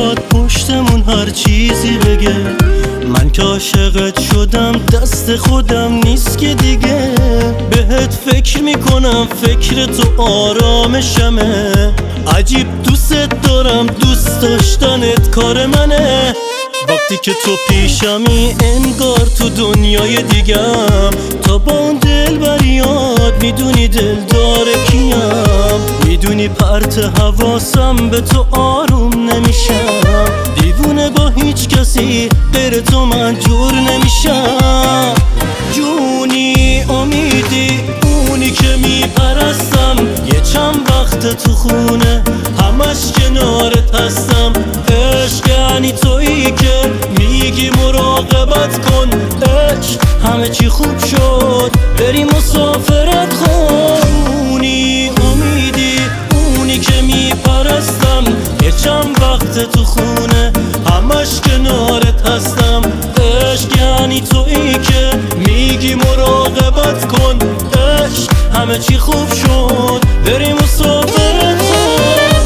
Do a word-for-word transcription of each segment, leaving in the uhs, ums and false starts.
میخواد پشتمون هر چیزی بگه. من که عاشقت شدم دست خودم نیست که دیگه. بهت فکر میکنم فکر تو آرامشمه. عجیب دوست دارم دوست داشتنت کار منه. وقتی که تو پیشمی انگار تو دنیای دیگم. تا با اون دل بریاد میدونی دل داره کیم. میدونی پرت حواسم به تو آروم نمیشم. دیوونه با هیچ کسی غیر تو من جور نمیشم. جونی امیدی اونی که میپرستم. یه چند وقت تو خونه همش کنارت هستم. عشق یعنی تویی که میگی مراقبت کن. عشق همه چی خوب شد بری مسافرت خونی. امیدی اونی که میپرستم. یه چند وقت تو خونه همش کنارت هستم. عشق یعنی تویی که میگی مراقبت کن. عشق همه چی خوب شد بری مسافرت خون.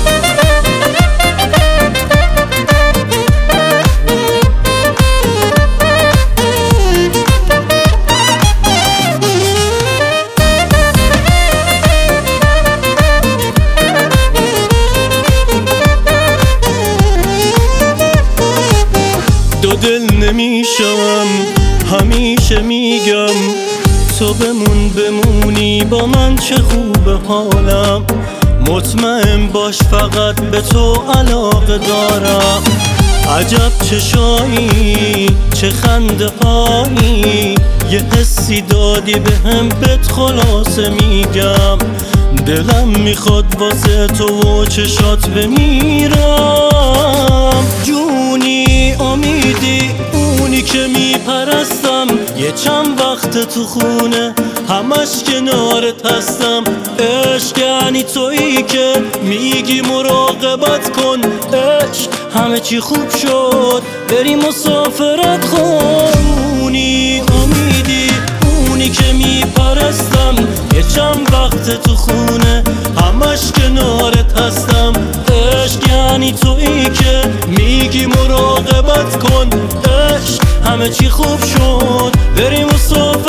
دو دل نمیشم همیشه میگم. تو بمون بمونی با من چه خوبه حالم. مطمئن باش فقط به تو علاقه دارم. عجب چشایی چه خنده هایی. یه حسی دادی بهم بهت خلاصه میگم. دلم میخواد واسه تو و چشات بمیرم. جونی امیدی اونی که میپرستم. یه چند وقت تو خونه همش کنارت هستم. عشق یعنی تویی که میگی مراقبت کن. عشق همه چی خوب شد بری مسافرت خونی. امیدی اونی که میپرستم. یه چند وقت تو خونه همش کنارت هستم. عشق یعنی تویی که میگی مراقبت کن. عشق همه چی خوب شد بری مسافرت